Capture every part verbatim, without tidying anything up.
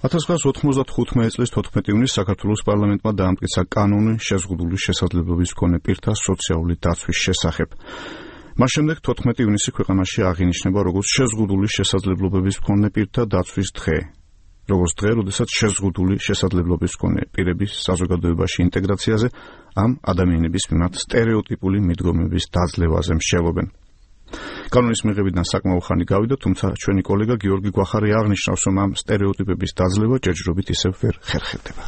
ათას ცხრაასი ოთხმოცდათხუთმეტი წლის თოთხმეტი ივნისს საქართველოს პარლამენტმა დაამტკიცა კანონი შეზღუდული შესაძლებლობის მქონე პირთა სოციალური დაცვის შესახებ. მას შემდეგ თოთხმეტი ივნისი ქვეყანაში აღინიშნება როგორც შეზღუდული შესაძლებლობების მქონე პირთა დაცვის დღე. როგორც დღე, როდესაც შეზღუდული შესაძლებლობის მქონე პირების საზოგადოებაში ინტეგრაციაზე ამ ადამიანების მიმართ სტერეოტიპული მიდგომების დაძლევაზე მსჯელობენ. კანონის მიღებიდან საკმაო ხანი გავიდა, თუმცა ჩვენი კოლეგა გიორგი გვახარი აღნიშნავს, რომ ამ სტერეოტიპების დაძლევა ჯერჯერობით ისევ ვერ ხერხდება.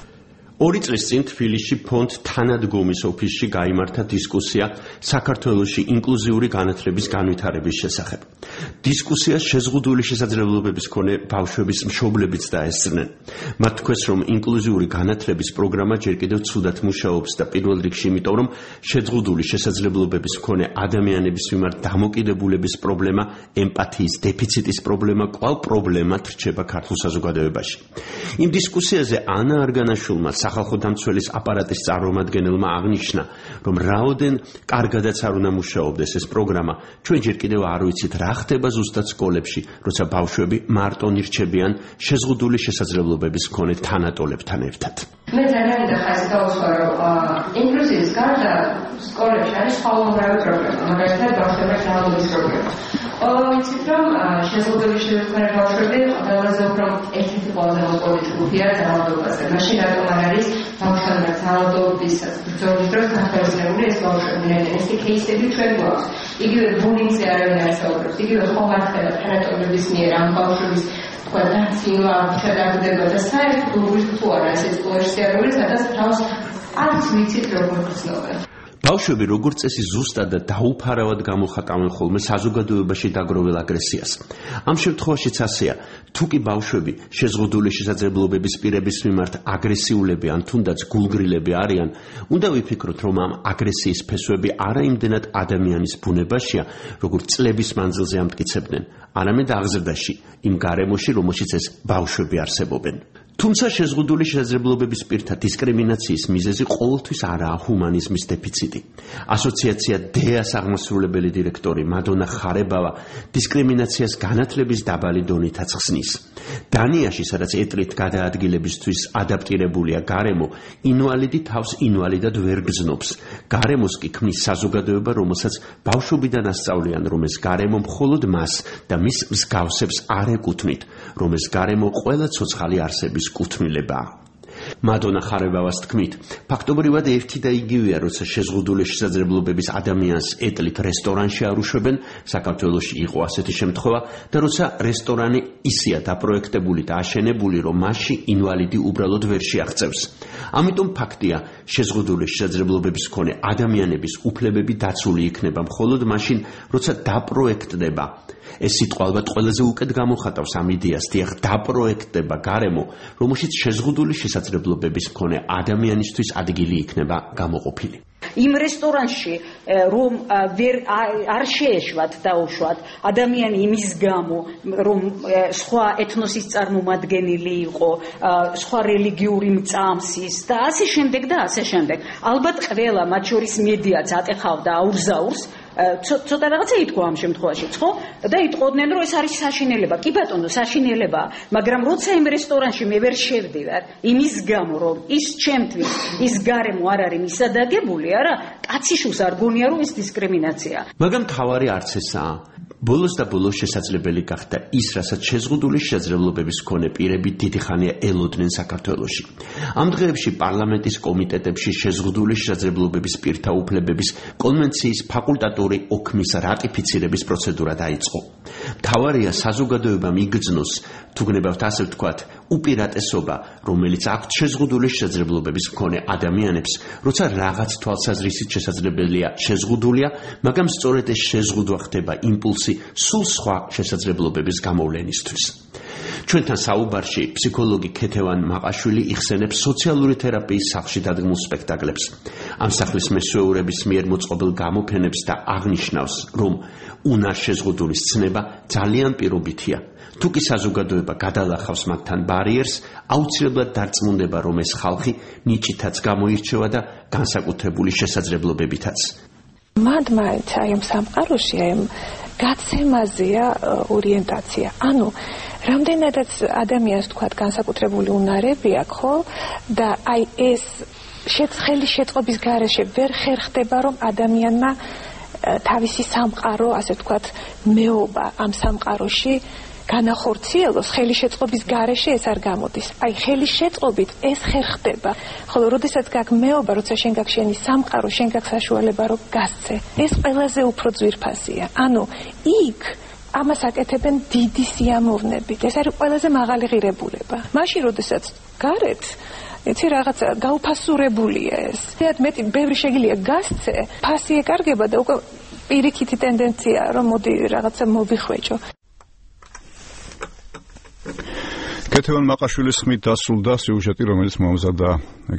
ორი წლის წინ თბილისში ფონდ თანადგომის ოფისში გაიმართა დისკუსია საქართველოში ინკლუზიური განათლების განვითარების შესახებ. დისკუსიას შეზღუდული შესაძლებლობების მქონე ბავშვების მშობლებიც დაესწრნენ. მათ თქვეს, რომ ინკლუზიური განათლების პროგრამა ჯერ კიდევ ცუდად მუშაობს და პირველ რიგში იმიტომ, რომ შეზღუდული შესაძლებლობების მქონე ადამიანების მიმართ დამოკიდებულების პრობლემა, ემპათიის დეფიციტის პრობლემა კვლავ პრობლემად რჩება ქართულ საზოგადოებაში. იმ დისკუსიაზე ანა არგანაშვილმა სახალხო დამცველის აპარატის წარმომადგენელმა აღნიშნა, რომ რაოდენ კარგადაც არ უნდა მუშაობდეს ეს პროგრამა, ჩვენ ჯერ კიდევ არ ვიცით რა ხდება ზუსტად სკოლებში, როცა ბავშვები მარტო ნირჩებიან შეზღუდული შესაძლებლობების მქონე თანატოლებთან ერთად. მე ძალიან დახაზი დავუსვა, რომ ინკლუზიის გარდა სკოლებში არის ყოველგვარი პრობლემა, მაგალითად ბავშვების რაოდენობის პრობლემა. ყველა ვიცით, რომ შეზღუდული შესაძლებლობების ბავშვები ყველაზე უფრო ერთ-ერთი ყველაზე მოკლე ჯგუფია ძალადობაზე. მაშინ რატომ არ არის ბავშვებთან ძალადობის ბრძოლის დროს გახსნილი ეს ბავშვები? ეს кейსები ჩვენ გვაქვს. იგივე ბულინგზე არავინ არ საუბრობს, იგივე ხომარხდება თანატოლების მიერ ამ ბავშვების თქვა დაცვა, შედაგდება და საერთოდ თუ არა ეს სკოლაში არის, სადაც თავს არც ვიცით როგორ გრძნობენ. ბავშვები როგორც წესი ზუსტად და დაუფარავად გამოხატავენ ხოლმე საზოგადოებაში დაგროვილ აგრესიას. ამ შემთხვევაშიც ასეა, თუ კი ბავშვები შეზღუდული შესაძლებლობების პირების მიმართ აგრესიულები ან თუნდაც გულგრილები არიან, უნდა ვიფიქროთ, რომ ამ აგრესიის ფესვები არა იმდენად ადამიანის ბუნებაშია, როგორც წლების მანძილზე ამტკიცებდნენ, არამედ აღზრდაში, იმ გარემოში, რომელშიც ეს ბავშვები არსებობენ. თუმცა შეზღუდული შესაძლებლობების პირთა დისკრიმინაციის მიზეზი ყოველთვის არაა ჰუმანიზმის დეფიციტი. ასოციაცია დეას აღმასრულებელი დირექტორი მადონა ხარებავა დისკრიმინაციას განათლების დაბალი დონითაც ხსნის. დანიაში, სადაც ეტლით გადაადგილებისთვის ადაპტირებულია გარემო, ინვალიდი თავს ინვალიდად ვერ გრძნობს. გარემოს კი ქმნის საზოგადოება, რომელსაც ბავშვობიდან ასწავლიან, რომ ეს გარემო მხოლოდ მას და მის მსგავსებს არ ეკუთვნით, რომ ეს გარემო ყველა ცოცხალი არსების კუთვნილებაა. მადონა ხარებავას თქმით, ფაქტობრივად ერთი და იგივეა, როცა შეზღუდული შესაძლებლობების ადამიანს ეტლით რესტორანში არ უშვებენ, საქართველოში იყო ასეთი შემთხვევა, და როცა რესტორანი ისეა დაპროექტებული და აშენებული, რომ მასში ინვალიდი უბრალოდ ვერ შეაღწევს. ამიტომ ფაქტია, შეზღუდული შესაძლებლობების მქონე ადამიანების უფლებები დაცული იქნება მხოლოდ მაშინ, როცა დაპროექტდება. ეს სიტყვა ალბათ ყველაზე უკეთ გამოხატავს ამ იდეას, დიახ, დაპროექტდება გარემო, რომელშიც შეზღუდული შესაძლებლობების მქონე ადამიანისთვის ადგილი იქნება გამოყოფილი. იმ რესტორანში რომ ვერ არ შეეშვათ დაუშვათ ადამიანი იმის გამო, რომ სხვა ეთნოსის წარმომადგენელი იყო, სხვა რელიგიური მწამსის და ასე შემდეგ და ასე შემდეგ. ალბათ ყველა, მათ შორის მედიაც ატეხავდა აურზაურს, ცოტა რაღაცა ითქვა ამ შემთხვევაში, ხო? და იტყოდნენ, რომ ეს არის საშინელება. კი ბატონო, საშინელებაა, მაგრამ როცა იმ რესტორანში მე ვერ შევდივარ, იმის გამო, რომ ის ჩემთვის ის გარემო არ არის მისადაგებული, არა, კაციშვილს არ გონია, რომ ეს დისკრიმინაციაა. მაგრამ თავარი არც ესაა. ბოლოს და ბოლოს შესაძლებელი გახდა ის, რასაც შეზღუდული შესაძლებლობების მქონე პირები დიდი ხანია ელოდნენ საქართველოში. ამ დღეებში პარლამენტის კომიტეტებში შეზღუდული შესაძლებლობების პირთა უფლებების კონვენციის ფაკულტატური ოქმის რატიფიცირების პროცედურა დაიწყო. მთავარია საზოგადოებამ იგრძნოს, თუ გნებავთ ასე ვთქვათ, უპირატესობა, რომელიც აქვთ შეზღუდული შესაძლებლობების მქონე ადამიანებს, როცა რაღაც თვალსაზრისით შესაძლებელია შეზღუდულია, მაგრამ სწორედ ეს შეზღუდვა ხდება იმპულსი სულ სხვა შესაძლებლობების გამოვლენისთვის. ჩვენთან საუბარში ფსიქოლოგი ქეთევან მაყაშვილი იხსენებს სოციალური თერაპიის სახლში დადგმულ სპექტაკლებს. ამ სახლის მესვეურების მიერ მოწყობილ გამოფენებს და აღნიშნავს, რომ უნარშეზღუდული ცნება ძალიან პირობითია. თუ კი საზოგადოება გადალახავს მათთან ბარიერს, აუცილებლად დარწმუნდება, რომ ეს ხალხი ნიჭითაც გამოირჩევა და განსაკუთრებული შესაძლებლობებითაც. მანდ მაინც აი ამ სამყაროში, აი გაცემაზეა ორიენტაცია. ანუ რამდენადაც ადამიანს თქვა განსაკუთრებული უნარები აქვს, ხო? და აი ეს შეცხელი შეწყობის გარეშე ვერ ხერხდება, რომ ადამიანმა თავისი სამყარო, ასე ვთქვათ, მეობა ამ სამყაროში განახორციელოს, ხელი შეწყობის გარეშე ეს არ გამოდის. აი ხელი შეწყობით ეს ხერხდება. ხოლო როდესაც გაქვს მეობა, როცა შენ გაქვს შენი სამყარო, შენ გაქვს საშუალება რომ გასცე. ეს ყველაზე უფრო ძვირფასია. ანუ იქ ამას აკეთებენ დიდი სიამოვნებით. ეს არის ყველაზე მაღალი ღირებულება. მაშინ როდესაც გარეთ იცი რაღაცა გაუფასურებულია ეს. თეატ მეტი ბევრი შეგიძლია გასცე, ფასი ეკარგება და უკვე პირიქითი ტენდენცია რომ მოდი რაღაცა მოვიხვეჭო. კეთევან მაყაშვილის ხმით დასრულდა სიუჟეტი, რომელიც მომზადდა